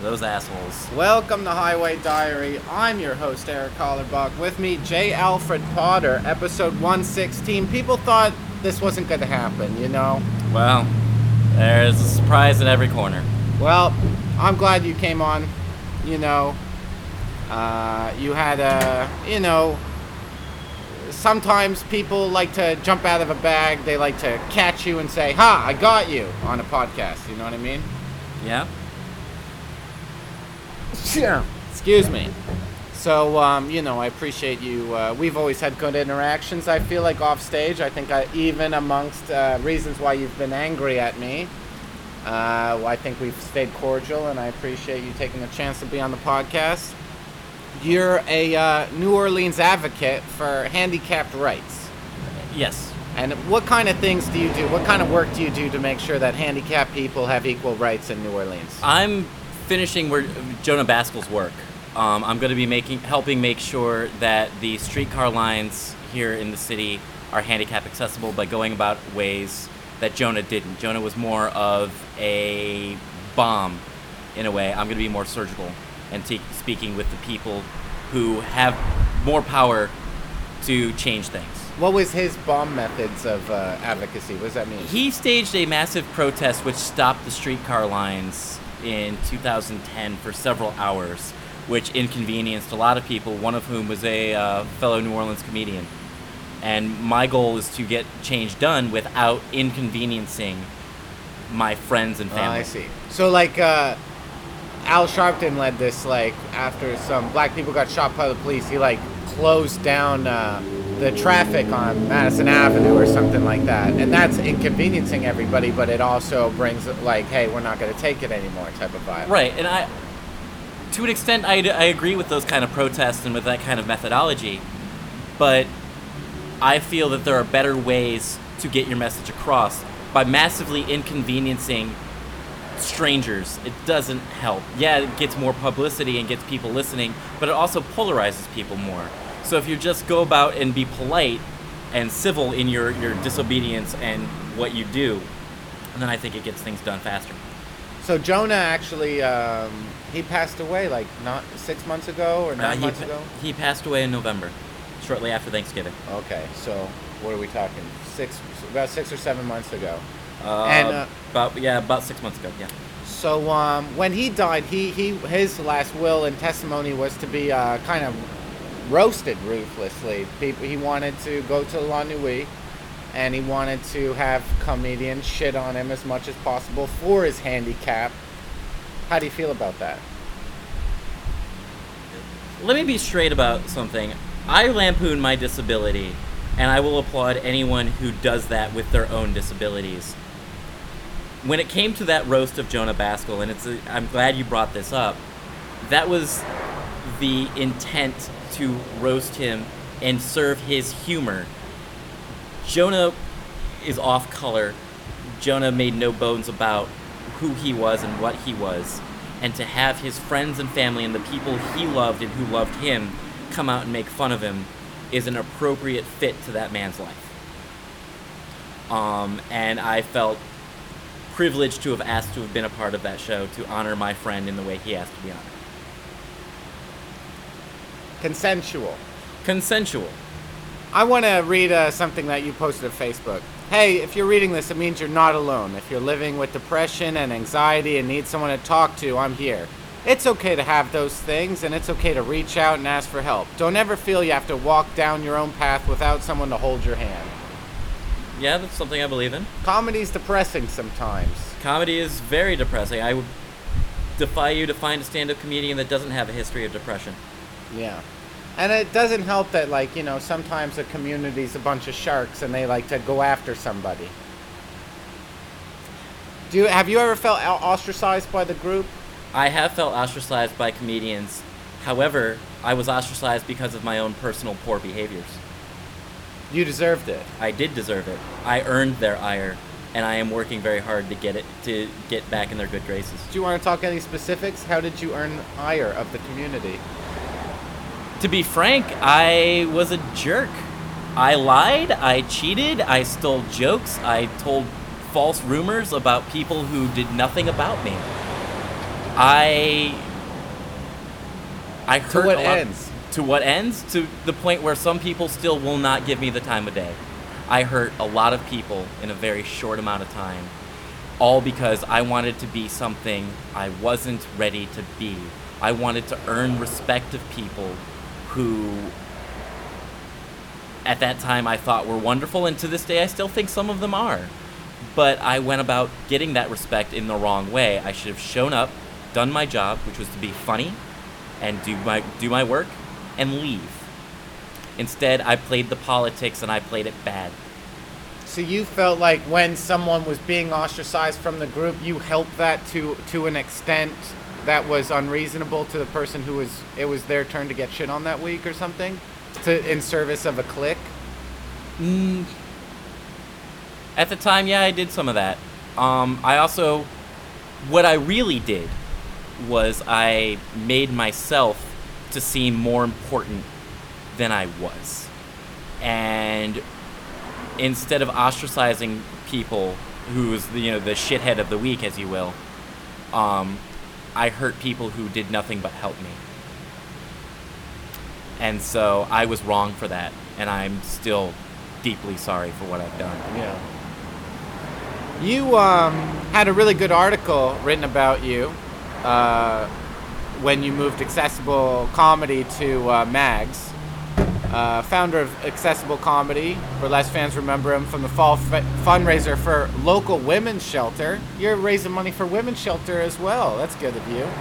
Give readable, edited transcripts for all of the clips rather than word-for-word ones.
those assholes. Welcome to Highway Diary. I'm your host, Eric Hollerbach. With me, J. Alfred Potter, episode 116. People thought this wasn't going to happen, you know? Well, there's a surprise in every corner. Well, I'm glad you came on. You know, you had sometimes people like to jump out of a bag. They like to catch you and say, "Ha, I got you," on a podcast. You know what I mean? Yeah? Sure. Excuse me. So, I appreciate you. We've always had good interactions, I feel like, off stage. I think even amongst reasons why you've been angry at me, I think we've stayed cordial, and I appreciate you taking the chance to be on the podcast. You're a New Orleans advocate for handicapped rights. Yes. And what kind of things do you do? What kind of work do you do to make sure that handicapped people have equal rights in New Orleans? I'm finishing Jonah Baskell's work. I'm going to be helping make sure that the streetcar lines here in the city are handicap accessible by going about ways that Jonah didn't. Jonah was more of a bomb, in a way. I'm going to be more surgical and speaking with the people who have more power to change things. What was his bomb methods of advocacy? What does that mean? He staged a massive protest which stopped the streetcar lines in 2010 for several hours, which inconvenienced a lot of people, one of whom was a fellow New Orleans comedian. And my goal is to get change done without inconveniencing my friends and family. I see. So, Al Sharpton led this, after some black people got shot by the police, he, closed down the traffic on Madison Avenue or something like that. And that's inconveniencing everybody, but it also brings, hey, we're not going to take it anymore type of vibe. Right, and to an extent, I agree with those kind of protests and with that kind of methodology, but I feel that there are better ways to get your message across. By massively inconveniencing strangers, it doesn't help. Yeah, it gets more publicity and gets people listening, but it also polarizes people more. So if you just go about and be polite and civil in your disobedience and what you do, then I think it gets things done faster. So Jonah actually, he passed away, not 6 months ago or 9 months ago? He passed away in November, shortly after Thanksgiving. Okay, so what are we talking? About 6 or 7 months ago. About 6 months ago, yeah. So when he died, his last will and testimony was to be kind of roasted ruthlessly. He wanted to go to La Nuit, and he wanted to have comedians shit on him as much as possible for his handicap. How do you feel about that? Let me be straight about something. I lampoon my disability, and I will applaud anyone who does that with their own disabilities. When it came to that roast of Jonah Baskell, and I'm glad you brought this up, that was the intent to roast him and serve his humor. Jonah is off color. Jonah made no bones about who he was and what he was. And to have his friends and family and the people he loved and who loved him come out and make fun of him is an appropriate fit to that man's life. And I felt privileged to have asked to have been a part of that show to honor my friend in the way he asked to be honored. Consensual. I want to read something that you posted on Facebook. Hey, if you're reading this, it means you're not alone. If you're living with depression and anxiety and need someone to talk to, I'm here. It's okay to have those things, and it's okay to reach out and ask for help. Don't ever feel you have to walk down your own path without someone to hold your hand. Yeah, that's something I believe in. Comedy's depressing sometimes. Comedy is very depressing. I would defy you to find a stand-up comedian that doesn't have a history of depression. Yeah. And it doesn't help that, sometimes a community's a bunch of sharks and they like to go after somebody. Have you ever felt ostracized by the group? I have felt ostracized by comedians. However, I was ostracized because of my own personal poor behaviors. You deserved it. I did deserve it. I earned their ire, and I am working very hard to get back in their good graces. Do you want to talk any specifics? How did you earn ire of the community? To be frank, I was a jerk. I lied, I cheated, I stole jokes, I told false rumors about people who did nothing about me. I To hurt what a lot. ends? To what ends? To the point where some people still will not give me the time of day. I hurt a lot of people in a very short amount of time, all because I wanted to be something I wasn't ready to be. I wanted to earn respect of people who, at that time, I thought were wonderful, and to this day I still think some of them are. But I went about getting that respect in the wrong way. I should have shown up, done my job, which was to be funny, and do my work, and leave. Instead, I played the politics, and I played it bad. So you felt like when someone was being ostracized from the group, you helped that to an extent that was unreasonable to the person who it was their turn to get shit on that week or something, in service of a clique? At the time, yeah, I did some of that. I also, what I really did was I made myself to seem more important than I was. And instead of ostracizing people who's the shithead of the week, as you will, I hurt people who did nothing but help me. And so I was wrong for that, and I'm still deeply sorry for what I've done. Yeah. You had a really good article written about you when you moved Accessible Comedy to Mags. Founder of Accessible Comedy. Burlesque fans remember him from the fall fundraiser for local women's shelter. You're raising money for women's shelter as well. That's good of you.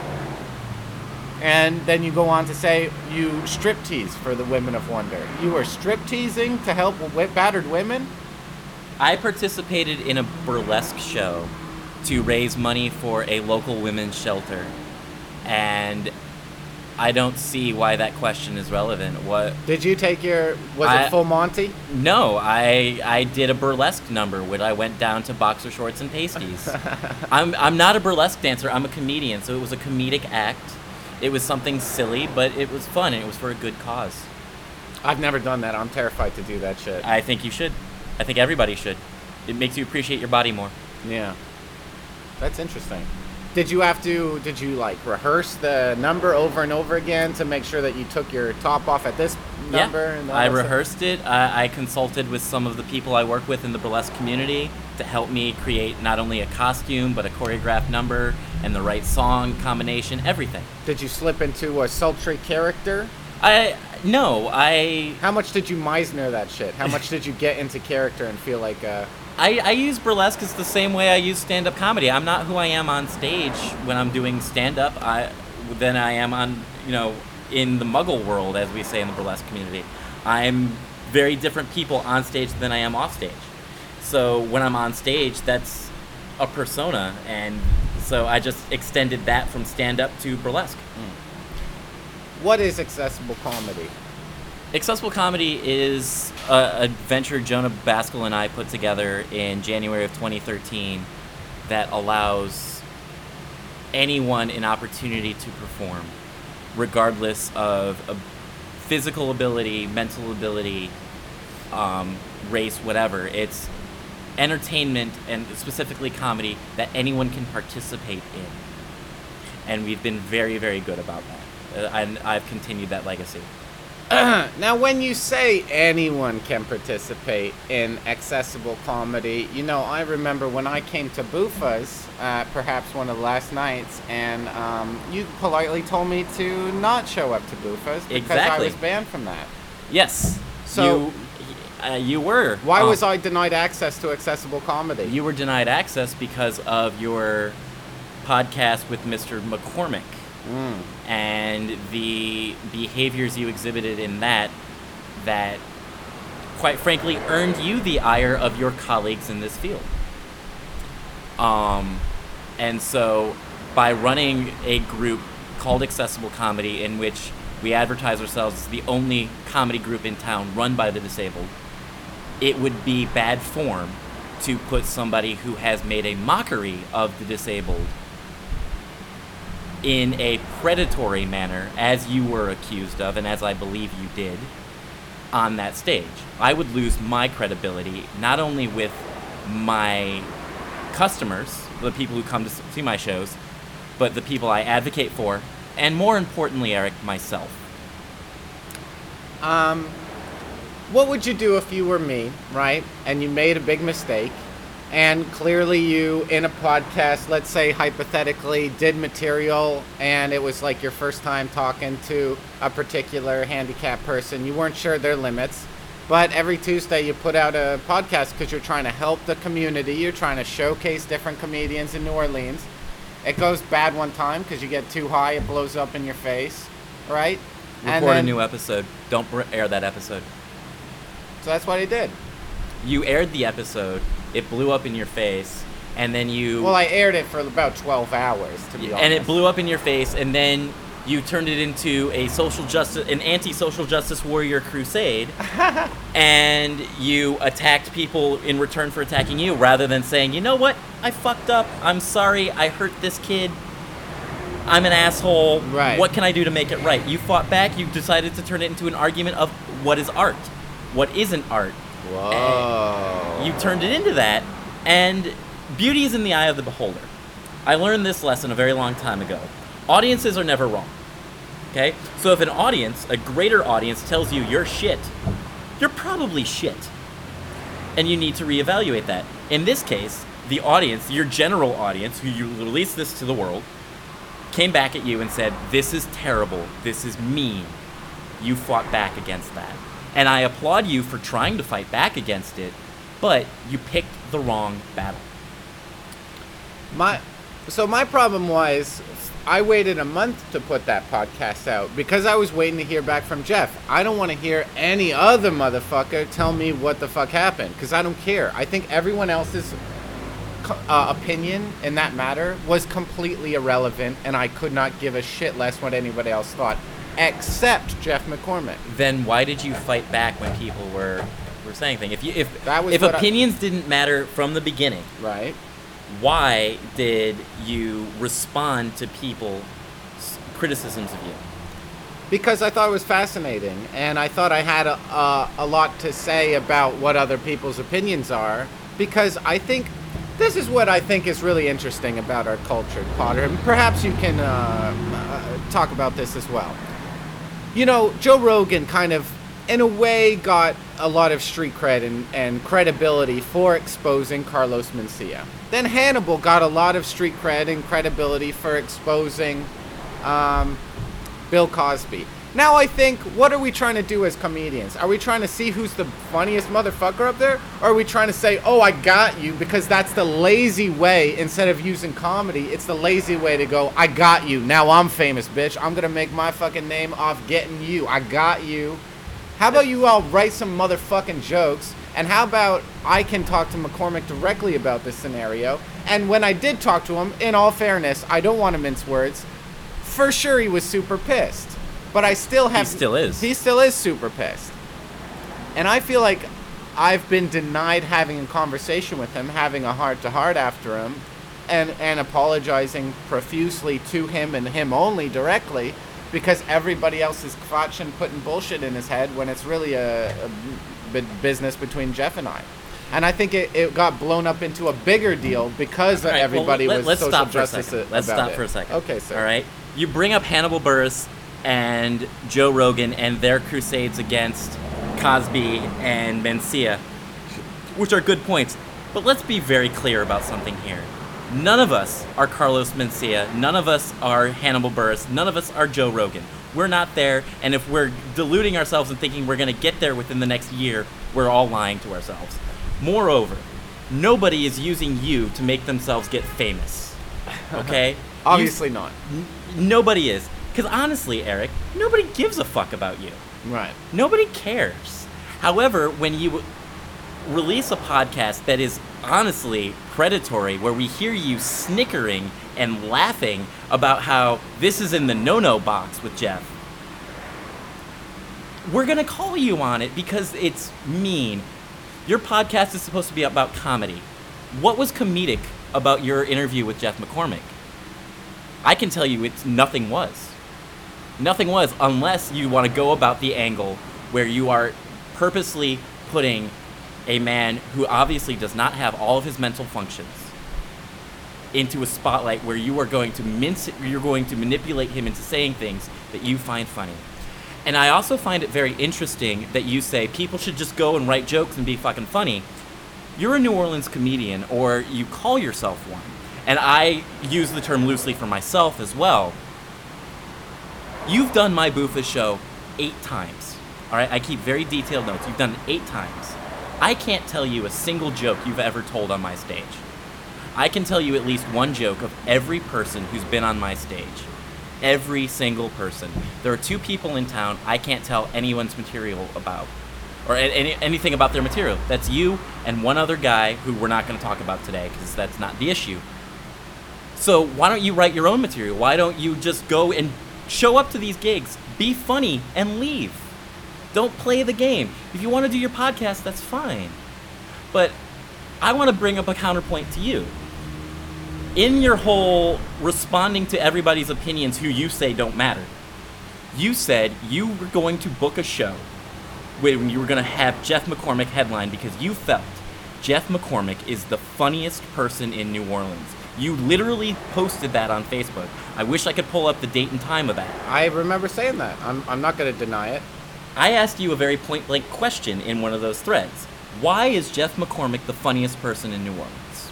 And then you go on to say you striptease for the Women of Wonder. You were stripteasing to help battered women? I participated in a burlesque show to raise money for a local women's shelter, and I don't see why that question is relevant. What did you take it Full Monty? No, I did a burlesque number where I went down to boxer shorts and pasties. I'm not a burlesque dancer, I'm a comedian, so it was a comedic act. It was something silly, but it was fun, and it was for a good cause. I've never done that. I'm terrified to do that shit. I think you should. I think everybody should. It makes you appreciate your body more. Yeah. That's interesting. Did you rehearse the number over and over again to make sure that you took your top off at this number? Yeah, I rehearsed it. I consulted with some of the people I work with in the burlesque community to help me create not only a costume, but a choreographed number and the right song combination, everything. Did you slip into a sultry character? No. How much did you Meisner that shit? How much did you get into character and feel like I use burlesque as the same way I use stand-up comedy. I'm not who I am on stage when I'm doing stand-up than I am on, in the muggle world, as we say in the burlesque community. I'm very different people on stage than I am off stage. So when I'm on stage, that's a persona, and so I just extended that from stand-up to burlesque. What is accessible comedy? Accessible Comedy is a venture Jonah Baskell and I put together in January of 2013 that allows anyone an opportunity to perform, regardless of physical ability, mental ability, race, whatever. It's entertainment, and specifically comedy, that anyone can participate in. And we've been very, very good about that. And I've continued that legacy. Now, when you say anyone can participate in accessible comedy, I remember when I came to Buffa's, perhaps one of the last nights, and you politely told me to not show up to Buffa's because I was banned from that. Yes. So you were. Why was I denied access to accessible comedy? You were denied access because of your podcast with Mr. McCormick. And the behaviors you exhibited in that quite frankly earned you the ire of your colleagues in this field. And so by running a group called Accessible Comedy, in which we advertise ourselves as the only comedy group in town run by the disabled, it would be bad form to put somebody who has made a mockery of the disabled in a predatory manner, as you were accused of, and as I believe you did, on that stage. I would lose my credibility, not only with my customers, the people who come to see my shows, but the people I advocate for, and more importantly, Eric, myself. What would you do if you were me, right? And you made a big mistake, and clearly you, in a podcast, let's say hypothetically, did material, and it was like your first time talking to a particular handicapped person. You weren't sure their limits, but every Tuesday you put out a podcast because you're trying to help the community. You're trying to showcase different comedians in New Orleans. It goes bad one time because you get too high, it blows up in your face, right? Record a new episode. Don't air that episode. So that's what he did. You aired the episode, it blew up in your face, and then you... Well, I aired it for about 12 hours, to be honest. And it blew up in your face, and then you turned it into an anti-social justice warrior crusade, and you attacked people in return for attacking you, rather than saying, you know what, I fucked up, I'm sorry, I hurt this kid, I'm an asshole, right. What can I do to make it right? You fought back, you decided to turn it into an argument of what is art, what isn't art. Whoa. You turned it into that, and beauty is in the eye of the beholder. I learned this lesson a very long time ago. Audiences are never wrong, okay? So if an audience, a greater audience, tells you you're shit, you're probably shit. And you need to reevaluate that. In this case, the audience, your general audience, who you released this to the world, came back at you and said, this is terrible, this is mean. You fought back against that. And I applaud you for trying to fight back against it, but you picked the wrong battle. So my problem was, I waited a month to put that podcast out because I was waiting to hear back from Jeff. I don't want to hear any other motherfucker tell me what the fuck happened because I don't care. I think everyone else's opinion in that matter was completely irrelevant, and I could not give a shit less what anybody else thought, except Jeff McCormick. Then why did you fight back when people were saying things? If opinions didn't matter from the beginning, right? Why did you respond to people's criticisms of you? Because I thought it was fascinating, and I thought I had a lot to say about what other people's opinions are, because I think this is what I think is really interesting about our culture, Potter, and perhaps you can talk about this as well. You know, Joe Rogan kind of, in a way, got a lot of street cred and credibility for exposing Carlos Mencia. Then Hannibal got a lot of street cred and credibility for exposing Bill Cosby. Now I think, what are we trying to do as comedians? Are we trying to see who's the funniest motherfucker up there? Or are we trying to say, oh, I got you, because that's the lazy way, instead of using comedy, it's the lazy way to go, I got you, now I'm famous, bitch. I'm gonna make my fucking name off getting you. I got you. How about you all write some motherfucking jokes, and how about I can talk to McCormick directly about this scenario, and when I did talk to him, in all fairness, I don't want to mince words, for sure he was super pissed. But I still have... He still is. He still is super pissed. And I feel like I've been denied having a conversation with him, having a heart-to-heart after him, and apologizing profusely to him and him only directly, because everybody else is crotching, putting bullshit in his head when it's really a business between Jeff and I. And I think it got blown up into a bigger deal because right, everybody well, was social justice about it. Let's stop for a second. Okay, sir. All right? You bring up Hannibal Buress and Joe Rogan and their crusades against Cosby and Mencia, which are good points. But let's be very clear about something here. None of us are Carlos Mencia. None of us are Hannibal Buress. None of us are Joe Rogan. We're not there, and if we're deluding ourselves and thinking we're going to get there within the next year, we're all lying to ourselves. Moreover, nobody is using you to make themselves get famous. Okay? Obviously not. Nobody is. Because honestly, Eric, nobody gives a fuck about you. Right. Nobody cares. However, when you release a podcast that is honestly predatory, where we hear you snickering and laughing about how this is in the no-no box with Jeff, we're going to call you on it because it's mean. Your podcast is supposed to be about comedy. What was comedic about your interview with Jeff McCormick? I can tell you nothing was. Nothing was, unless you want to go about the angle where you are purposely putting a man who obviously does not have all of his mental functions into a spotlight where you are going to you're going to manipulate him into saying things that you find funny. And I also find it very interesting that you say people should just go and write jokes and be fucking funny. You're a New Orleans comedian, or you call yourself one. And I use the term loosely for myself as well. You've done my Boofa show 8 times. All right, I keep very detailed notes. You've done it 8 times. I can't tell you a single joke you've ever told on my stage. I can tell you at least one joke of every person who's been on my stage. Every single person. There are 2 people in town I can't tell anyone's material about, or anything about their material. That's you and one other guy who we're not going to talk about today because that's not the issue. So why don't you write your own material? Why don't you just go and show up to these gigs, be funny, and leave? Don't play the game. If you want to do your podcast, that's fine. But I want to bring up a counterpoint to you. In your whole responding to everybody's opinions who you say don't matter, you said you were going to book a show when you were going to have Jeff McCormick headline because you felt Jeff McCormick is the funniest person in New Orleans. You literally posted that on Facebook. I wish I could pull up the date and time of that. I remember saying that. I'm not going to deny it. I asked you a very point-blank question in one of those threads. Why is Jeff McCormick the funniest person in New Orleans?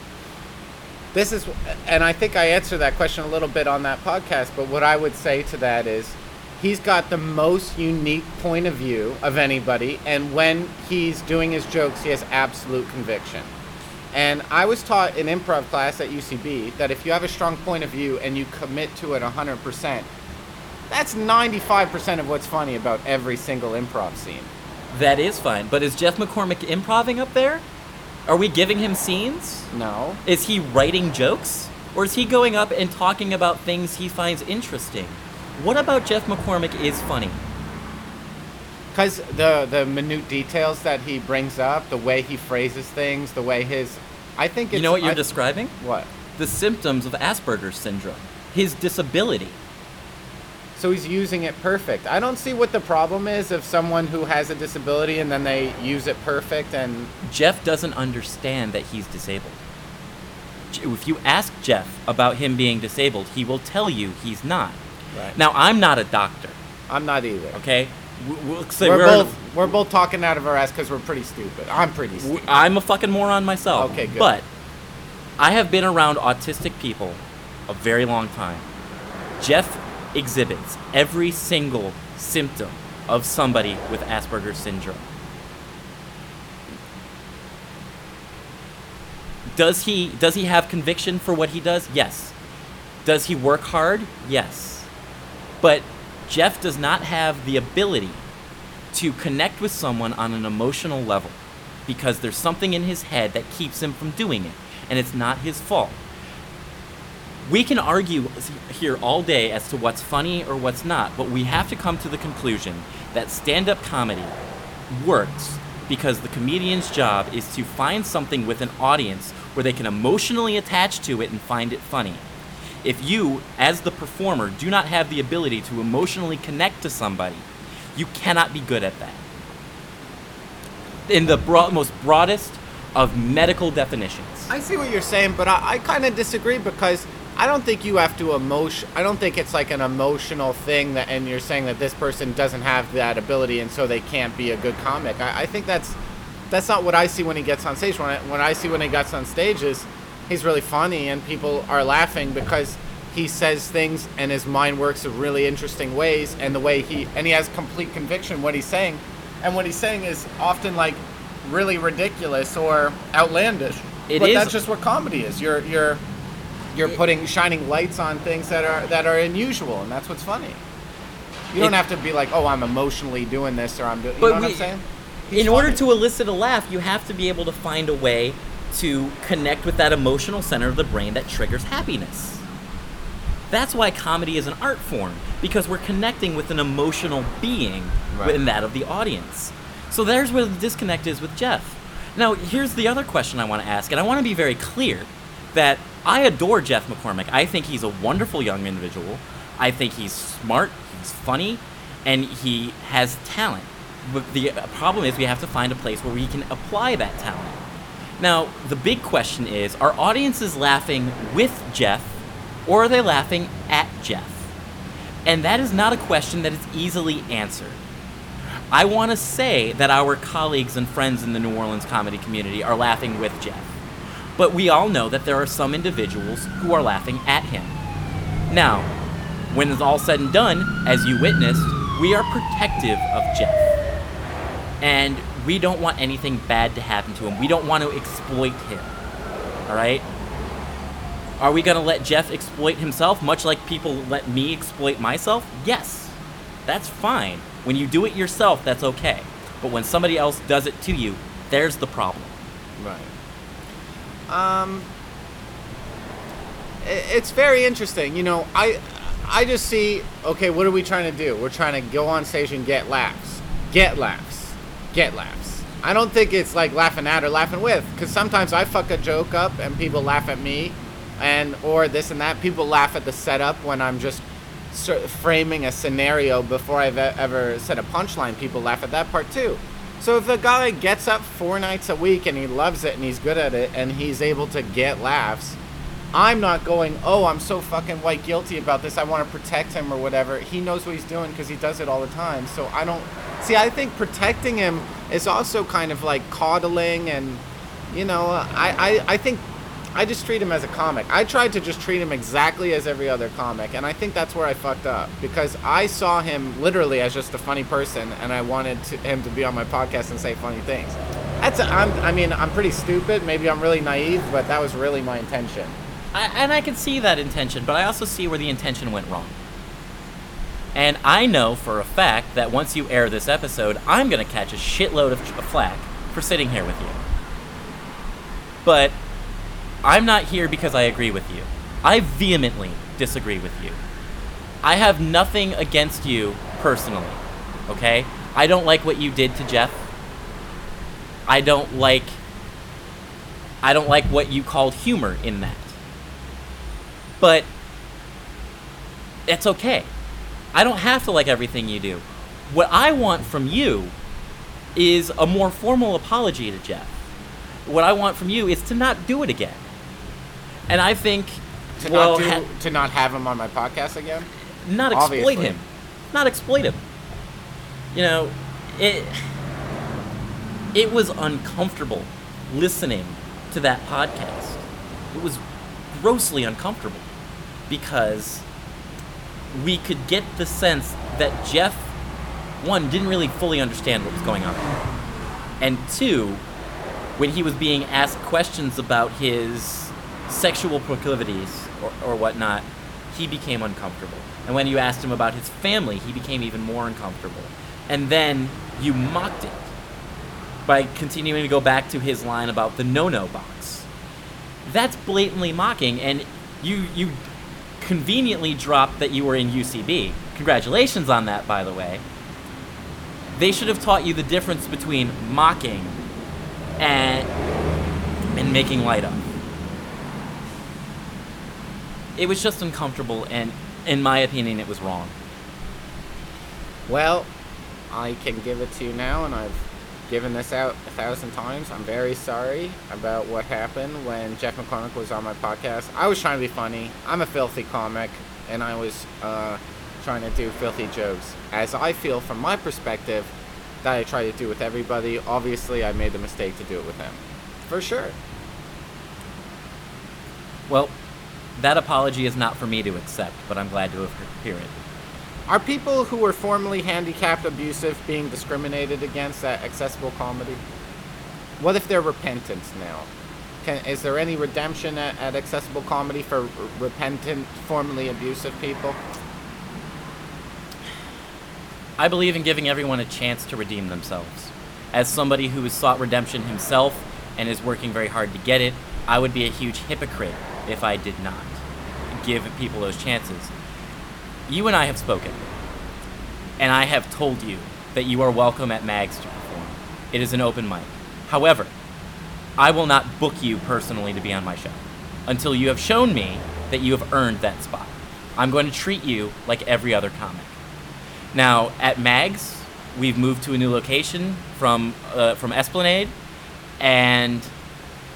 And I think I answered that question a little bit on that podcast, but what I would say to that is he's got the most unique point of view of anybody, and when he's doing his jokes, he has absolute conviction. And I was taught in improv class at UCB that if you have a strong point of view and you commit to it 100%, that's 95% of what's funny about every single improv scene. That is fine, but is Jeff McCormick improving up there? Are we giving him scenes? No. Is he writing jokes? Or is he going up and talking about things he finds interesting? What about Jeff McCormick is funny? Because the minute details that he brings up, the way he phrases things, the way I think it's... You know what you're describing? What? The symptoms of Asperger's syndrome. His disability. So he's using it perfect. I don't see what the problem is of someone who has a disability and then they use it perfect and... Jeff doesn't understand that he's disabled. If you ask Jeff about him being disabled, he will tell you he's not. Right. Now, I'm not a doctor. I'm not either. Okay? We're both talking out of our ass because we're pretty stupid. I'm pretty stupid. I'm a fucking moron myself. Okay, good. But I have been around autistic people a very long time. Jeff exhibits every single symptom of somebody with Asperger's syndrome. Does he have conviction for what he does? Yes. Does he work hard? Yes. But Jeff does not have the ability to connect with someone on an emotional level because there's something in his head that keeps him from doing it, and it's not his fault. We can argue here all day as to what's funny or what's not, but we have to come to the conclusion that stand-up comedy works because the comedian's job is to find something with an audience where they can emotionally attach to it and find it funny. If you, as the performer, do not have the ability to emotionally connect to somebody, you cannot be good at that. In the most broadest of medical definitions. I see what you're saying, but I kind of disagree because I don't think you have to I don't think it's like an emotional thing and you're saying that this person doesn't have that ability and so they can't be a good comic. I think that's not what I see when he gets on stage. When I see when he gets on stage is he's really funny and people are laughing because he says things and his mind works in really interesting ways and the way he has complete conviction what he's saying. And what he's saying is often like really ridiculous or outlandish. That's just what comedy is. You're putting shining lights on things that are unusual, and that's what's funny. You don't have to be like, oh, I'm emotionally doing this, or I'm doing. You know what I'm saying? In order to elicit a laugh, you have to be able to find a way to connect with that emotional center of the brain that triggers happiness. That's why comedy is an art form, because we're connecting with an emotional being in that of the audience. So there's where the disconnect is with Jeff. Now, here's the other question I want to ask, and I want to be very clear that I adore Jeff McCormick. I think he's a wonderful young individual. I think he's smart, he's funny, and he has talent. But the problem is we have to find a place where we can apply that talent. Now, the big question is, are audiences laughing with Jeff, or are they laughing at Jeff? And that is not a question that is easily answered. I want to say that our colleagues and friends in the New Orleans comedy community are laughing with Jeff. But we all know that there are some individuals who are laughing at him. Now, when it's all said and done, as you witnessed, we are protective of Jeff. And we don't want anything bad to happen to him. We don't want to exploit him. All right? Are we going to let Jeff exploit himself, much like people let me exploit myself? Yes. That's fine. When you do it yourself, that's okay. But when somebody else does it to you, there's the problem. Right. It's very interesting. You know, I just see, okay, what are we trying to do? We're trying to go on stage and get laughs. Get laughs. Get laughs. I don't think it's like laughing at or laughing with, because sometimes I fuck a joke up and people laugh at me, or this and that. People laugh at the setup when I'm just framing a scenario before I've ever said a punchline. People laugh at that part too. So if the guy gets up 4 nights a week and he loves it and he's good at it and he's able to get laughs, I'm not going, oh, I'm so fucking white guilty about this, I want to protect him or whatever. He knows what he's doing because he does it all the time. So I don't... See, I think protecting him is also kind of like coddling, and, you know, I think I just treat him as a comic. I tried to just treat him exactly as every other comic, and I think that's where I fucked up, because I saw him literally as just a funny person, and I wanted him to be on my podcast and say funny things. I'm pretty stupid. Maybe I'm really naive, but that was really my intention. I can see that intention, but I also see where the intention went wrong. And I know for a fact that once you air this episode, I'm going to catch a shitload of flack for sitting here with you. But I'm not here because I agree with you. I vehemently disagree with you. I have nothing against you personally, okay? I don't like what you did to Jeff. I don't like what you called humor in that. But it's okay. I don't have to like everything you do. What I want from you is a more formal apology to Jeff. What I want from you is to not do it again. And I think to not have him on my podcast again. Not exploit him. Not exploit him. You know, it was uncomfortable listening to that podcast. It was grossly uncomfortable because we could get the sense that Jeff, one, didn't really fully understand what was going on, and two, when he was being asked questions about his sexual proclivities or whatnot, he became uncomfortable. And when you asked him about his family, he became even more uncomfortable. And then you mocked it by continuing to go back to his line about the no-no box. That's blatantly mocking, and you conveniently dropped that you were in UCB. Congratulations on that, by the way. They should have taught you the difference between mocking and making light of. It was just uncomfortable, and in my opinion, it was wrong. Well, I can give it to you now, and I've given this out 1,000 times. I'm very sorry about what happened when Jeff McCormick was on my podcast. I was trying to be funny. I'm a filthy comic, and I was trying to do filthy jokes, as I feel from my perspective that I try to do with everybody. Obviously, I made the mistake to do it with him. For sure. Well, that apology is not for me to accept, but I'm glad to hear it. Are people who were formerly handicapped abusive being discriminated against at Accessible Comedy? What if they're repentant now? Is there any redemption at Accessible Comedy for repentant, formerly abusive people? I believe in giving everyone a chance to redeem themselves. As somebody who has sought redemption himself and is working very hard to get it, I would be a huge hypocrite if I did not give people those chances. You and I have spoken, and I have told you that you are welcome at Mags to perform. It is an open mic. However, I will not book you personally to be on my show until you have shown me that you have earned that spot. I'm going to treat you like every other comic. Now, at Mags, we've moved to a new location from Esplanade, and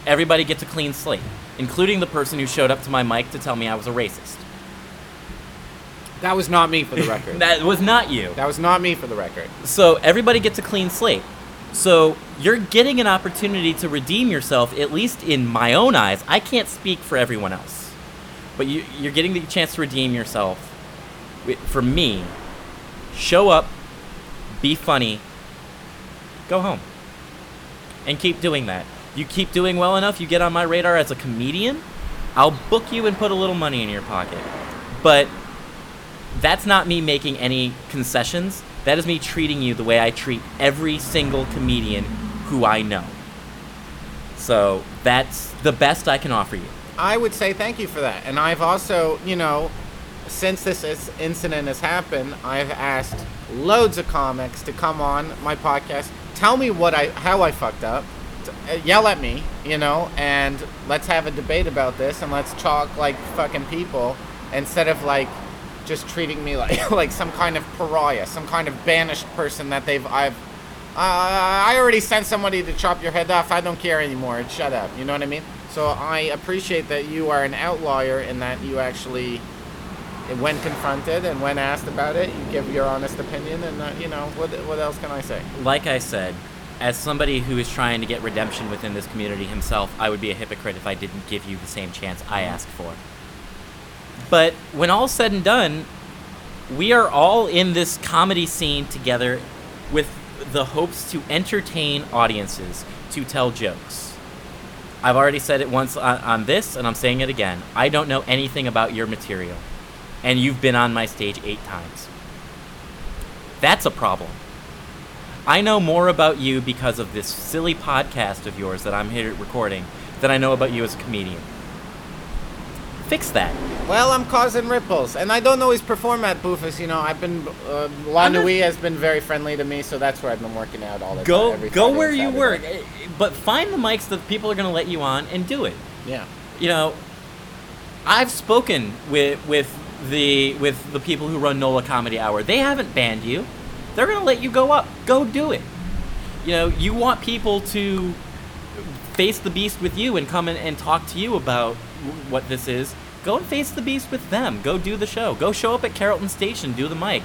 everybody gets a clean slate, including the person who showed up to my mic to tell me I was a racist. That was not me, for the record. That was not you. That was not me, for the record. So everybody gets a clean slate. So you're getting an opportunity to redeem yourself, at least in my own eyes. I can't speak for everyone else. But you're getting the chance to redeem yourself. For me, show up, be funny, go home. And keep doing that. You keep doing well enough, you get on my radar as a comedian, I'll book you and put a little money in your pocket. But that's not me making any concessions. That is me treating you the way I treat every single comedian who I know. So that's the best I can offer you. I would say thank you for that. And I've also, since this incident has happened, I've asked loads of comics to come on my podcast, tell me how I fucked up, yell at me, and let's have a debate about this, and let's talk like fucking people instead of like just treating me like some kind of pariah, some kind of banished person that I already sent somebody to chop your head off. I don't care anymore. Shut up. You know what I mean? So I appreciate that you are an outlier in that you actually, when confronted and when asked about it, you give your honest opinion. And what else can I say? Like I said, as somebody who is trying to get redemption within this community himself, I would be a hypocrite if I didn't give you the same chance I asked for. But when all's said and done, we are all in this comedy scene together with the hopes to entertain audiences, to tell jokes. I've already said it once on this, and I'm saying it again. I don't know anything about your material, and you've been on my stage 8 times. That's a problem. I know more about you because of this silly podcast of yours that I'm here recording than I know about you as a comedian. Fix that. Well, I'm causing ripples, and I don't always perform at Boofus. I've been La Nuit has been very friendly to me, so that's where I've been working out all the time. Go where you work, but find the mics that people are going to let you on and do it. Yeah. I've spoken with the people who run NOLA Comedy Hour. They haven't banned you. They're going to let you go up. Go do it. You want people to face the beast with you and come in and talk to you about what this is. Go and face the beast with them. Go do the show. Go show up at Carrollton Station. Do the mic.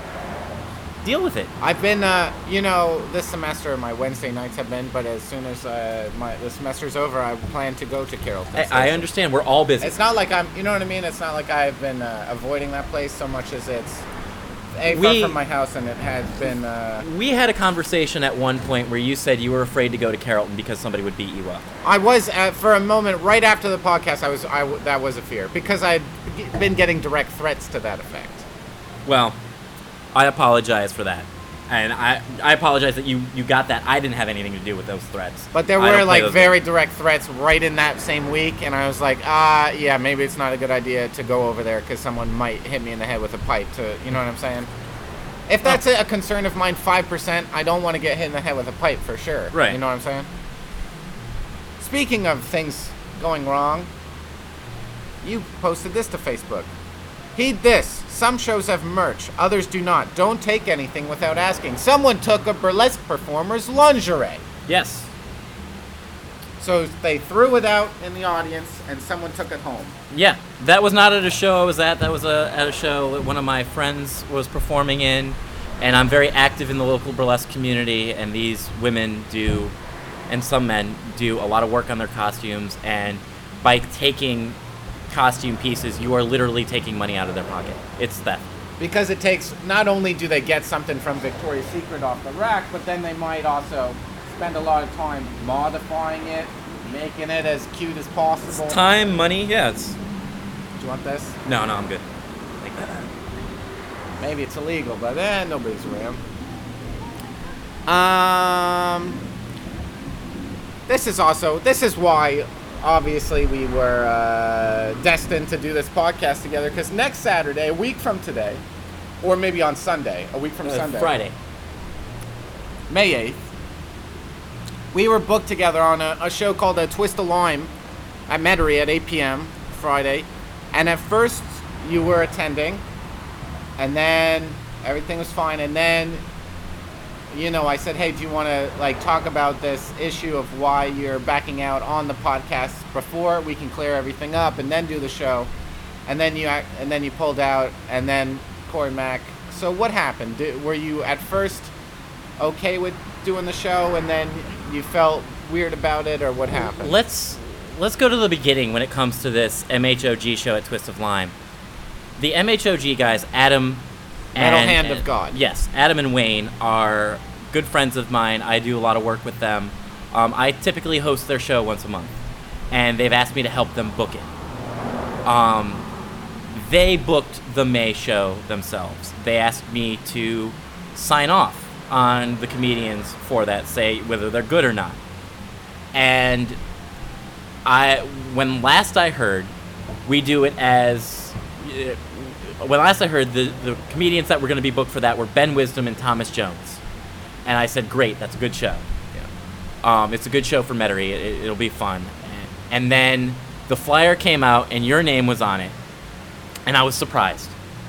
Deal with it. I've been, this semester my Wednesday nights have been, but as soon as the semester's over, I plan to go to Carrollton Station. I understand. We're all busy. It's not like I'm, you know what I mean? It's not like I've been avoiding that place so much as it's far from my house, and it has been... We had a conversation at one point where you said you were afraid to go to Carrollton because somebody would beat you up. I was, for a moment, right after the podcast, that was a fear, because I'd been getting direct threats to that effect. Well, I apologize for that. And I apologize that you got that. I didn't have anything to do with those threats. But there were very direct threats right in that same week, and I was like, yeah, maybe it's not a good idea to go over there because someone might hit me in the head with a pipe. You know what I'm saying? If that's a concern of mine, 5%, I don't want to get hit in the head with a pipe for sure. Right. You know what I'm saying? Speaking of things going wrong, you posted this to Facebook. Heed this. Some shows have merch. Others do not. Don't take anything without asking. Someone took a burlesque performer's lingerie. Yes. So they threw it out in the audience, and someone took it home. Yeah. That was not at a show I was at. That was at a show that one of my friends was performing in. And I'm very active in the local burlesque community, and these women do, and some men do, a lot of work on their costumes. And by taking costume pieces, you are literally taking money out of their pocket. It's theft. Because it takes, not only do they get something from Victoria's Secret off the rack, but then they might also spend a lot of time modifying it, making it as cute as possible. It's time, money, yeah. Do you want this? No, I'm good. Thank you. Maybe it's illegal, but nobody's around. This is why obviously we were destined to do this podcast together, because next Saturday, a week from today, or maybe on Sunday, a week from Sunday. Friday. May 8th, we were booked together on a show called A Twist of Lime at Metairie at 8 p.m. Friday. And at first, you were attending, and then everything was fine, and then I said, hey, do you want to like talk about this issue of why you're backing out on the podcast before we can clear everything up and then do the show, and then you pulled out, and then Corey Mack. So what happened? Were you at first okay with doing the show, and then you felt weird about it, or what happened? Let's go to the beginning when it comes to this MHOG show at Twist of Lime. The MHOG guys, Adam Metal Hand of God. Yes, Adam and Wayne are good friends of mine. I do a lot of work with them. I typically host their show once a month, and they've asked me to help them book it. They booked the May show themselves. They asked me to sign off on the comedians for that, say whether they're good or not. And when last I heard, we do it as... When last I heard, the comedians that were going to be booked for that were Ben Wisdom and Thomas Jones. And I said, great, that's a good show. Yeah. It's a good show for Metairie. It'll be fun. And then the flyer came out, and your name was on it. And I was surprised.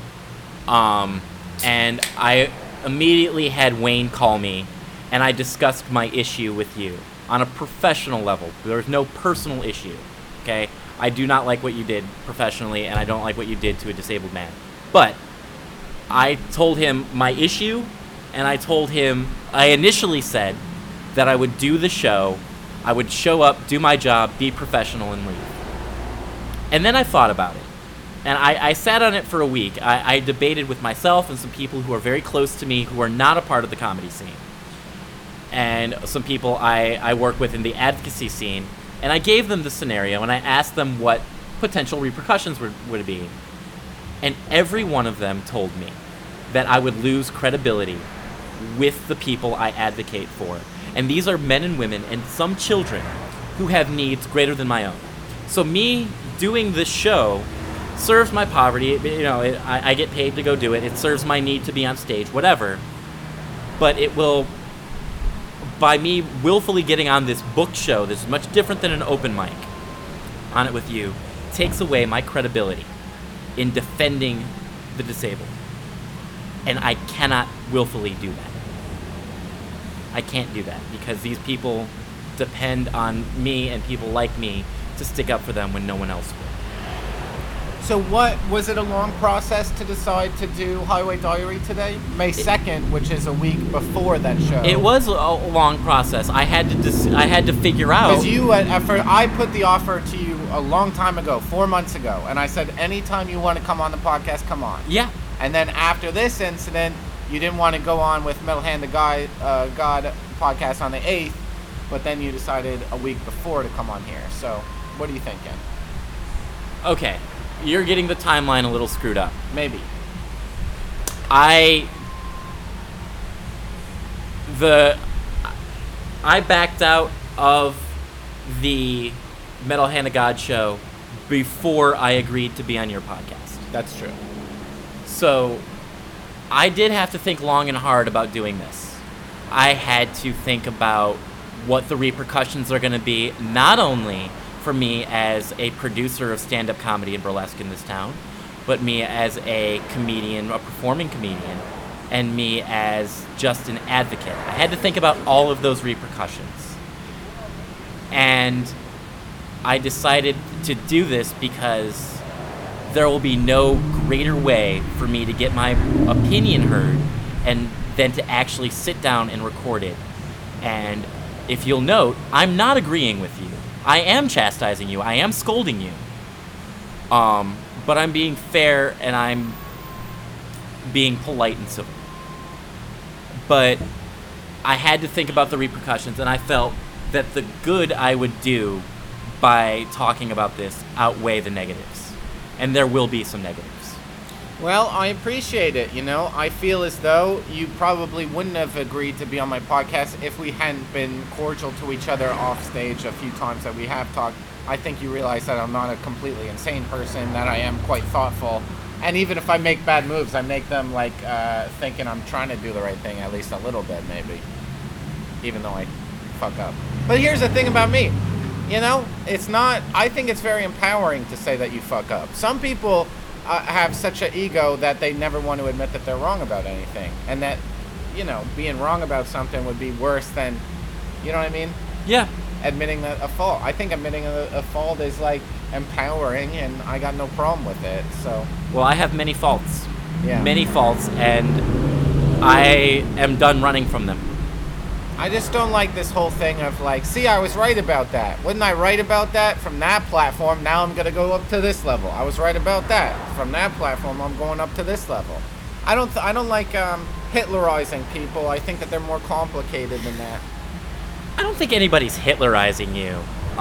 And I immediately had Wayne call me, and I discussed my issue with you on a professional level. There was no personal issue, okay? I do not like what you did professionally, and I don't like what you did to a disabled man. But I told him my issue, and I initially said that I would do the show, I would show up, do my job, be professional, and leave. And then I thought about it. And I sat on it for a week. I debated with myself and some people who are very close to me who are not a part of the comedy scene. And some people I work with in the advocacy scene. And I gave them the scenario, and I asked them what potential repercussions would be. And every one of them told me that I would lose credibility with the people I advocate for. And these are men and women and some children who have needs greater than my own. So me doing this show serves my poverty. I get paid to go do it. It serves my need to be on stage, whatever. But it will... By me willfully getting on this booked show, this is much different than an open mic, on it with you, takes away my credibility in defending the disabled. And I cannot willfully do that. I can't do that because these people depend on me and people like me to stick up for them when no one else will. So was it a long process to decide to do Highway Diary today? May 2nd, which is a week before that show. It was a long process. I had to figure out... Because I put the offer to you a long time ago, 4 months ago, and I said, anytime you want to come on the podcast, come on. Yeah. And then after this incident, you didn't want to go on with Metal Hand of God podcast on the 8th, but then you decided a week before to come on here. So, what are you thinking? Okay. You're getting the timeline a little screwed up. Maybe. I backed out of the Metal Hand of God show before I agreed to be on your podcast. That's true. So I did have to think long and hard about doing this. I had to think about what the repercussions are going to be, not only for me as a producer of stand-up comedy and burlesque in this town, but me as a comedian, a performing comedian, and me as just an advocate. I had to think about all of those repercussions. And I decided to do this because there will be no greater way for me to get my opinion heard and than to actually sit down and record it. And if you'll note, I'm not agreeing with you. I am chastising you. I am scolding you. But I'm being fair and I'm being polite and civil. But I had to think about the repercussions, and I felt that the good I would do by talking about this outweigh the negatives. And there will be some negatives. Well, I appreciate it. I feel as though you probably wouldn't have agreed to be on my podcast if we hadn't been cordial to each other off stage a few times that we have talked. I think you realize that I'm not a completely insane person, that I am quite thoughtful. And even if I make bad moves, I make them thinking I'm trying to do the right thing at least a little bit, maybe. Even though I fuck up. But here's the thing about me. It's not... I think it's very empowering to say that you fuck up. Some people... have such an ego that they never want to admit that they're wrong about anything, and that being wrong about something would be worse than, you know what I mean? Yeah. Admitting a fault. I think admitting a fault is like empowering, and I got no problem with it. So. Well, I have many faults. Yeah. Many faults, and I am done running from them. I just don't like this whole thing of like, see, I was right about that. Wasn't I right about that from that platform? Now I'm gonna go up to this level. I was right about that from that platform. I'm going up to this level. I don't like Hitlerizing people. I think that they're more complicated than that. I don't think anybody's Hitlerizing you.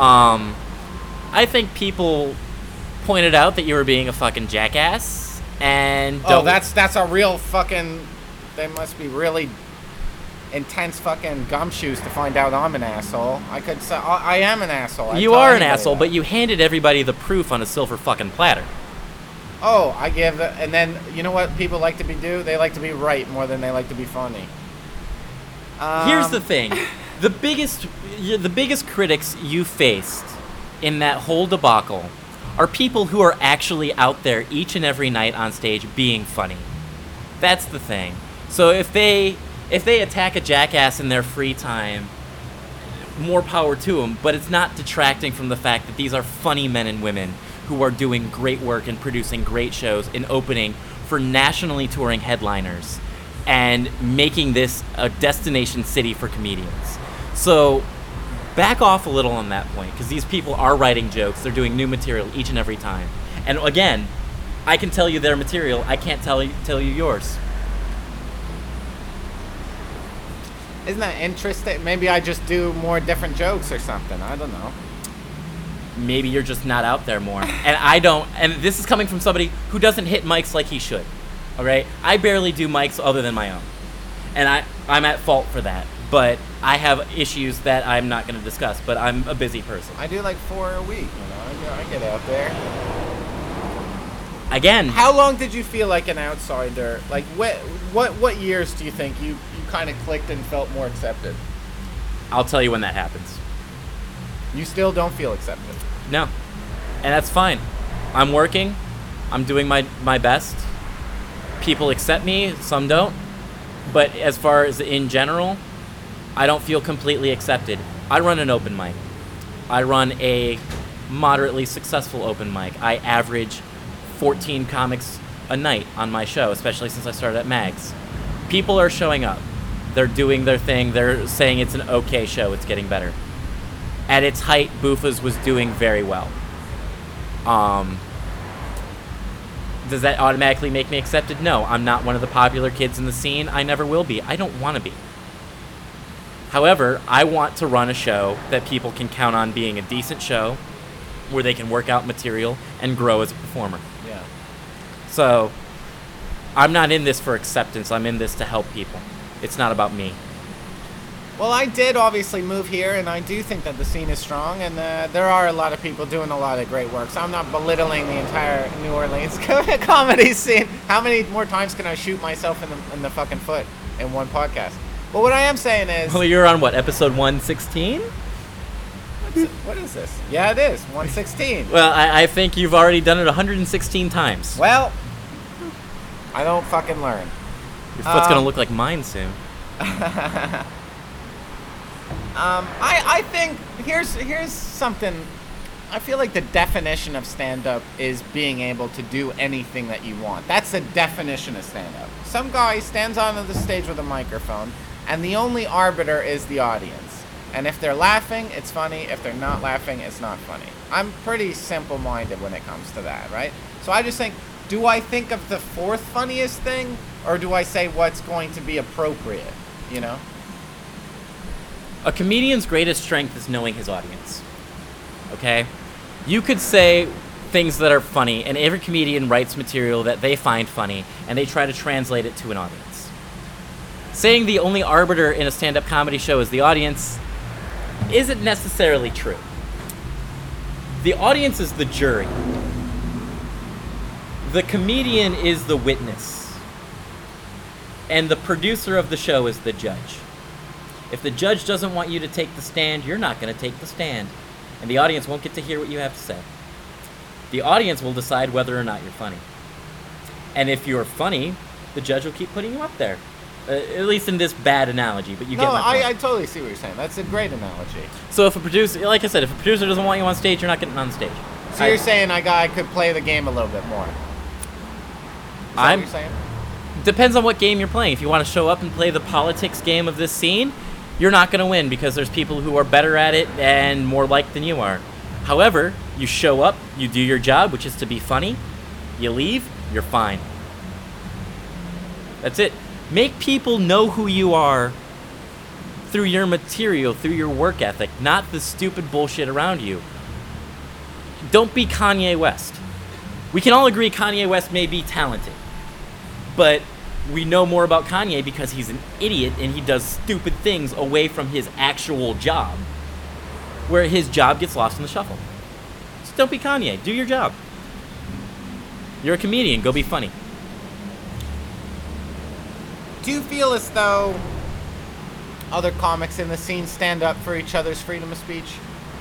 I think people pointed out that you were being a fucking jackass, and that's a real fucking. They must be really intense fucking gumshoes to find out I'm an asshole. I could say I am an asshole. You are an asshole, but you handed everybody the proof on a silver fucking platter. Oh, and then you know what people like to do? They like to be right more than they like to be funny. Here's the thing. The biggest critics you faced in that whole debacle are people who are actually out there each and every night on stage being funny. That's the thing. So if they attack a jackass in their free time, more power to them, but it's not detracting from the fact that these are funny men and women who are doing great work and producing great shows and opening for nationally touring headliners and making this a destination city for comedians. So back off a little on that point, because these people are writing jokes. They're doing new material each and every time. And again, I can tell you their material. I can't tell you yours. Isn't that interesting? Maybe I just do more different jokes or something. I don't know. Maybe you're just not out there more. And I don't. And this is coming from somebody who doesn't hit mics like he should. All right? I barely do mics other than my own. And I'm at fault for that. But I have issues that I'm not going to discuss. But I'm a busy person. I do like 4 a week. I get out there. Again. How long did you feel like an outsider? Like what years do you think you kind of clicked and felt more accepted? I'll tell you when that happens. You still don't feel accepted? No. And that's fine. I'm working. I'm doing my best. People accept me, some don't. But as far as in general, I don't feel completely accepted. I run an open mic. I run a moderately successful open mic. I average 14 comics a night on my show, especially since I started at Mags. People are showing up. They're doing their thing. They're saying it's an okay show. It's getting better. At its height, Bufas was doing very well. Does that automatically make me accepted? No, I'm not one of the popular kids in the scene. I never will be. I don't want to be. However, I want to run a show that people can count on being a decent show, where they can work out material and grow as a performer. Yeah. So, I'm not in this for acceptance. I'm in this to help people. It's not about me. Well, I did obviously move here, and I do think that the scene is strong, and there are a lot of people doing a lot of great work. So I'm not belittling the entire New Orleans comedy scene. How many more times can I shoot myself in the fucking foot in one podcast? But what I am saying is... Well, you're on, what, episode 116? What is this? Yeah, it is. 116. Well, I think you've already done it 116 times. Well, I don't fucking learn. Your foot's going to look like mine soon. I think here's something. I feel like the definition of stand-up is being able to do anything that you want. That's the definition of stand-up. Some guy stands on the stage with a microphone, and the only arbiter is the audience. And if they're laughing, it's funny. If they're not laughing, it's not funny. I'm pretty simple-minded when it comes to that, right? So I just think, do I think of the fourth funniest thing, or do I say what's going to be appropriate, you know? A comedian's greatest strength is knowing his audience. Okay? You could say things that are funny, and every comedian writes material that they find funny, and they try to translate it to an audience. Saying the only arbiter in a stand-up comedy show is the audience isn't necessarily true. The audience is the jury. The comedian is the witness. And the producer of the show is the judge. If the judge doesn't want you to take the stand, you're not going to take the stand. And the audience won't get to hear what you have to say. The audience will decide whether or not you're funny. And if you're funny, the judge will keep putting you up there. At least in this bad analogy, but you get my point. I totally see what you're saying. That's a great analogy. So if a producer, like I said, if a producer doesn't want you on stage, you're not getting on stage. So you're saying I could play the game a little bit more? Is that what you're saying? Depends on what game you're playing. If you want to show up and play the politics game of this scene, you're not going to win because there's people who are better at it and more liked than you are. However, you show up, you do your job, which is to be funny, you leave, you're fine. That's it. Make people know who you are through your material, through your work ethic, not the stupid bullshit around you. Don't be Kanye West. We can all agree Kanye West may be talented, but we know more about Kanye because he's an idiot and he does stupid things away from his actual job, where his job gets lost in the shuffle. So don't be Kanye. Do your job. You're a comedian. Go be funny. Do you feel as though other comics in the scene stand up for each other's freedom of speech?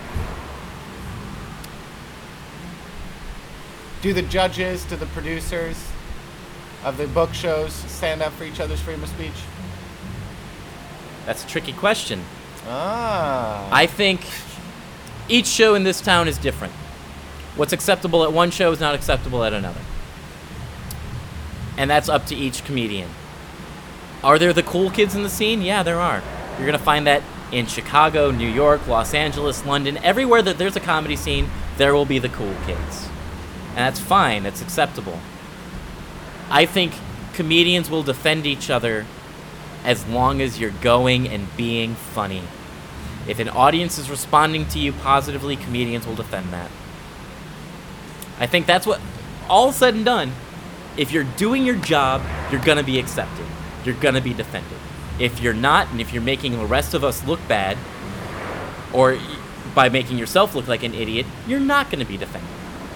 Do the judges, do the producers of the book shows stand up for each other's freedom of speech? That's a tricky question. Ah. I think each show in this town is different. What's acceptable at one show is not acceptable at another. And that's up to each comedian. Are there the cool kids in the scene? Yeah, there are. You're going to find that in Chicago, New York, Los Angeles, London. Everywhere that there's a comedy scene, there will be the cool kids. And that's fine. That's acceptable. I think comedians will defend each other as long as you're going and being funny. If an audience is responding to you positively, comedians will defend that. I think that's what, all said and done, if you're doing your job, you're going to be accepted. You're going to be defended. If you're not, and if you're making the rest of us look bad, or by making yourself look like an idiot, you're not going to be defended.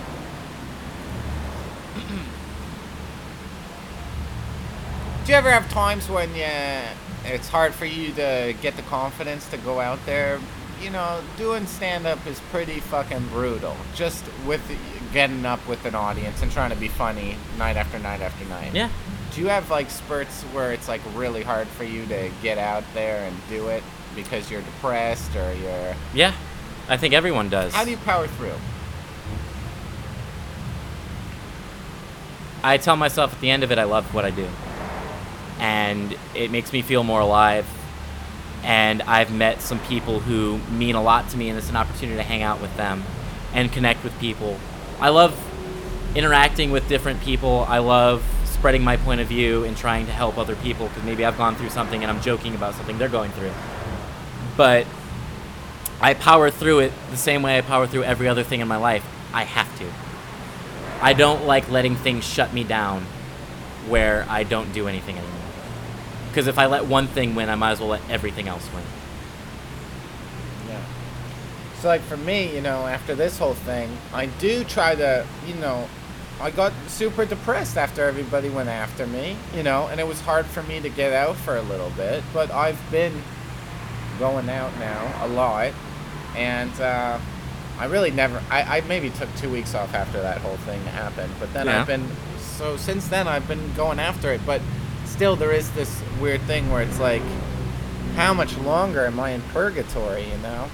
Do you ever have times when it's hard for you to get the confidence to go out there? You know, doing stand-up is pretty fucking brutal. Just with getting up with an audience and trying to be funny night after night after night. Yeah. Do you have, like, spurts where it's, like, really hard for you to get out there and do it because you're depressed or you're... Yeah, I think everyone does. How do you power through? I tell myself at the end of it, I love what I do. And it makes me feel more alive. And I've met some people who mean a lot to me, and it's an opportunity to hang out with them and connect with people. I love interacting with different people. I love spreading my point of view and trying to help other people, because maybe I've gone through something and I'm joking about something they're going through. But I power through it the same way I power through every other thing in my life. I have to. I don't like letting things shut me down where I don't do anything anymore. Because if I let one thing win, I might as well let everything else win. Yeah. So, like, for me, you know, after this whole thing, I do try to, you know, I got super depressed after everybody went after me, you know, and it was hard for me to get out for a little bit, but I've been going out now a lot, and I really never, I maybe took 2 weeks off after that whole thing happened, but then since then I've been going after it, but still there is this weird thing where it's like, how much longer am I in purgatory, you know?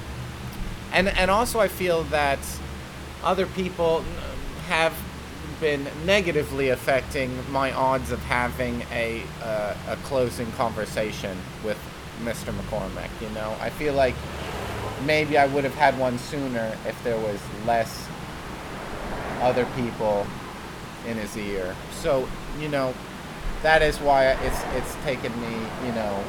And also I feel that other people have been negatively affecting my odds of having a closing conversation with Mr. McCormack, you know? I feel like maybe I would have had one sooner if there was less other people in his ear. So, you know, that is why it's taken me, you know,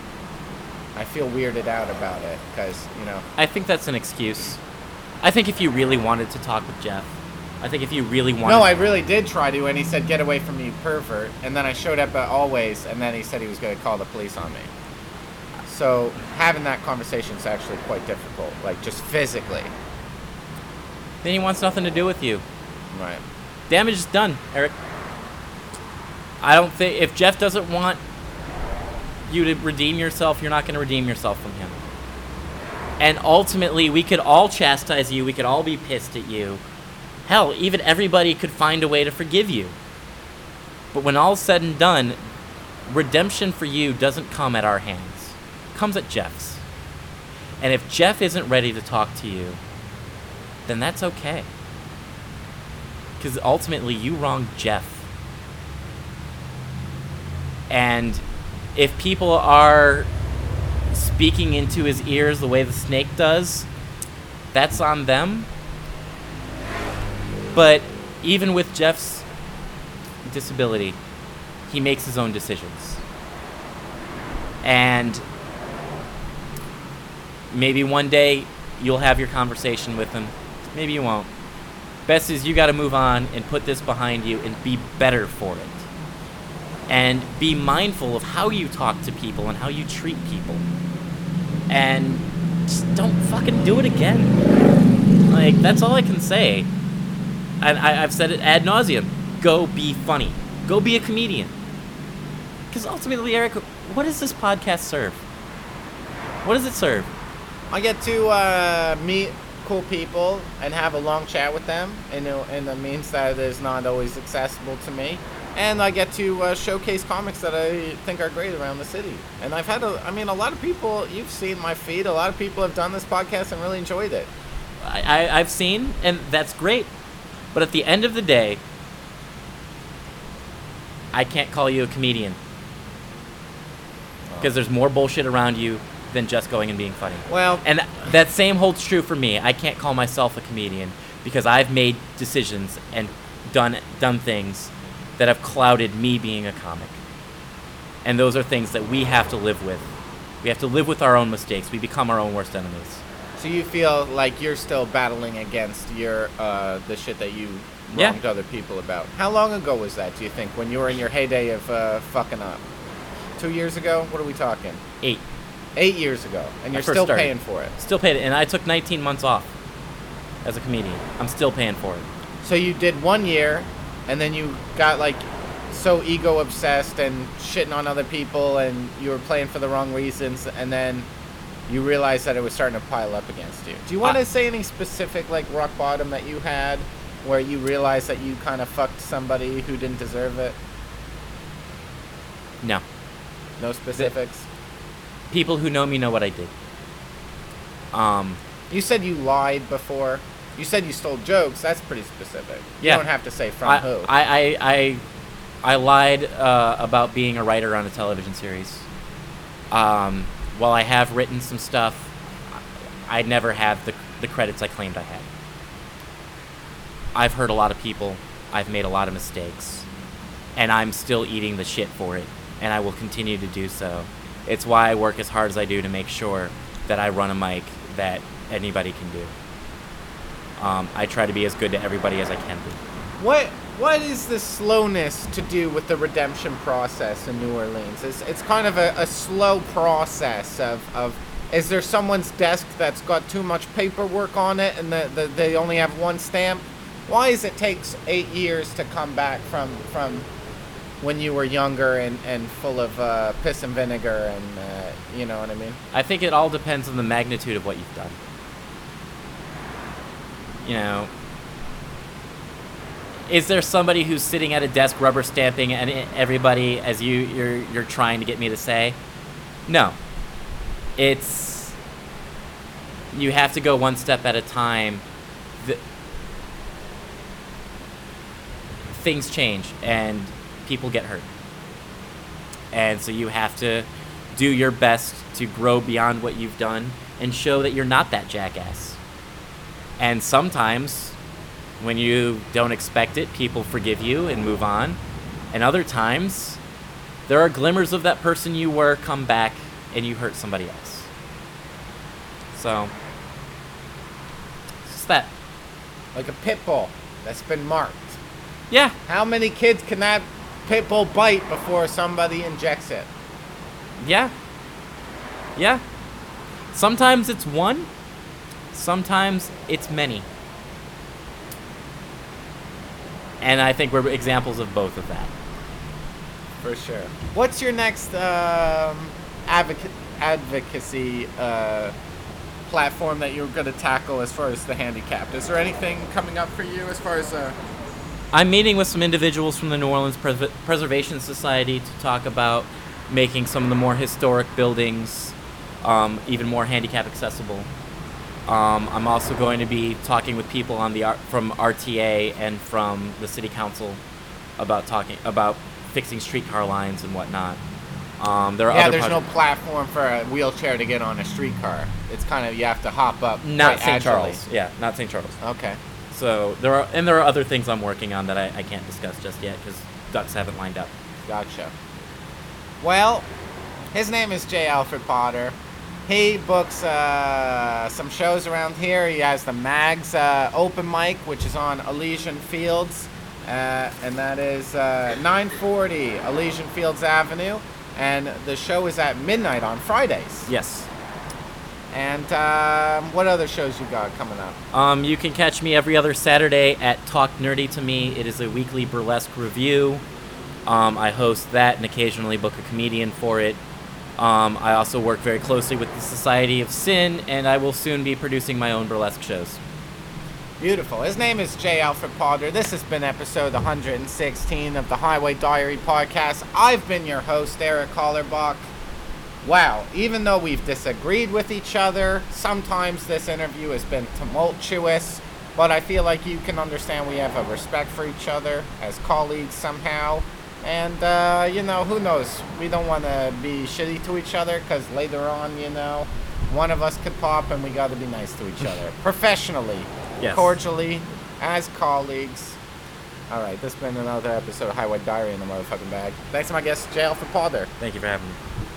I feel weirded out about it, because, you know. I think that's an excuse. I think if you really wanted to talk with Jeff, I think if you really wanted... No, I really did try to, and he said, get away from me, you pervert. And then I showed up at Always, and then he said he was going to call the police on me. So having that conversation is actually quite difficult, like, just physically. Then he wants nothing to do with you. Right. Damage is done, Eric. I don't think... If Jeff doesn't want you to redeem yourself, you're not going to redeem yourself from him. And ultimately, we could all chastise you. We could all be pissed at you. Hell, even everybody could find a way to forgive you. But when all's said and done, redemption for you doesn't come at our hands. It comes at Jeff's. And if Jeff isn't ready to talk to you, then that's okay. Because ultimately, you wronged Jeff. And if people are speaking into his ears the way the snake does, that's on them. But even with Jeff's disability, he makes his own decisions. And maybe one day you'll have your conversation with him. Maybe you won't. Best is you got to move on and put this behind you and be better for it. And be mindful of how you talk to people and how you treat people. And just don't fucking do it again. Like, that's all I can say. And I've said it ad nauseum. Go be funny. Go be a comedian. Because ultimately, Eric, what does this podcast serve? What does it serve? I get to meet cool people and have a long chat with them in the means that is not always accessible to me. And I get to showcase comics that I think are great around the city. And I've had a lot of people, you've seen my feed, a lot of people have done this podcast and really enjoyed it. I've seen, and that's great. But at the end of the day, I can't call you a comedian. Because there's more bullshit around you than just going and being funny. Well, and that same holds true for me. I can't call myself a comedian because I've made decisions and done things that have clouded me being a comic. And those are things that we have to live with. We have to live with our own mistakes. We become our own worst enemies. So you feel like you're still battling against your the shit that you wronged other people about. How long ago was that, do you think, when you were in your heyday of fucking up? 2 years ago? What are we talking? 8. 8 years ago. And you're still paying for it. Still paid it. And I took 19 months off as a comedian. I'm still paying for it. So you did 1 year, and then you got, like, so ego-obsessed and shitting on other people, and you were playing for the wrong reasons, and then you realized that it was starting to pile up against you. Do you want to say any specific, like, rock bottom that you had where you realized that you kind of fucked somebody who didn't deserve it? No. No specifics? People who know me know what I did. You said you lied before. You said you stole jokes. That's pretty specific. Yeah. You don't have to say from who. I lied about being a writer on a television series. While I have written some stuff, I never had the credits I claimed I had. I've hurt a lot of people. I've made a lot of mistakes. And I'm still eating the shit for it. And I will continue to do so. It's why I work as hard as I do to make sure that I run a mic that anybody can do. I try to be as good to everybody as I can be. What is the slowness to do with the redemption process in New Orleans? It's kind of a slow process of is there someone's desk that's got too much paperwork on it and they only have one stamp? Why does it take 8 years to come back from when you were younger and full of piss and vinegar and you know what I mean? I think it all depends on the magnitude of what you've done. You know, is there somebody who's sitting at a desk rubber stamping and everybody as you're trying to get me to say? No. It's you have to go one step at a time. Things change and people get hurt. And so you have to do your best to grow beyond what you've done and show that you're not that jackass. And sometimes, when you don't expect it, people forgive you and move on. And other times, there are glimmers of that person you were come back and you hurt somebody else. So, it's just that. Like a pit bull that's been marked. Yeah. How many kids can that pit bull bite before somebody injects it? Yeah. Yeah. Sometimes it's one. Sometimes it's many. And I think we're examples of both of that. For sure. What's your next advocacy platform that you're going to tackle as far as the handicapped? Is there anything coming up for you as far as... I'm meeting with some individuals from the New Orleans Preservation Society to talk about making some of the more historic buildings even more handicap accessible. I'm also going to be talking with people from RTA and from the city council about fixing streetcar lines and whatnot. There's no platform for a wheelchair to get on a streetcar. It's kind of, you have to hop up. Not St. Charles. Yeah, not St. Charles. Okay. So there are other things I'm working on that I can't discuss just yet because ducks haven't lined up. Gotcha. Well, his name is J. Alfred Potter. He books some shows around here. He has the Mags open mic, which is on Elysian Fields, and that is 940 Elysian Fields Avenue. And the show is at midnight on Fridays. Yes. And what other shows you got coming up? You can catch me every other Saturday at Talk Nerdy to Me. It is a weekly burlesque review. I host that and occasionally book a comedian for it. I also work very closely with the Society of Sin, and I will soon be producing my own burlesque shows. Beautiful. His name is J. Alfred Potter. This has been episode 116 of the Highway Diary podcast. I've been your host, Eric Hollerbach. Wow, even though we've disagreed with each other, sometimes this interview has been tumultuous, but I feel like you can understand we have a respect for each other as colleagues somehow. And, who knows? We don't want to be shitty to each other because later on, one of us could pop and we got to be nice to each other. Professionally, yes. Cordially, as colleagues. All right, this has been another episode of Highway Diary in the motherfucking bag. Thanks to my guest, J. Alfred Potter. Thank you for having me.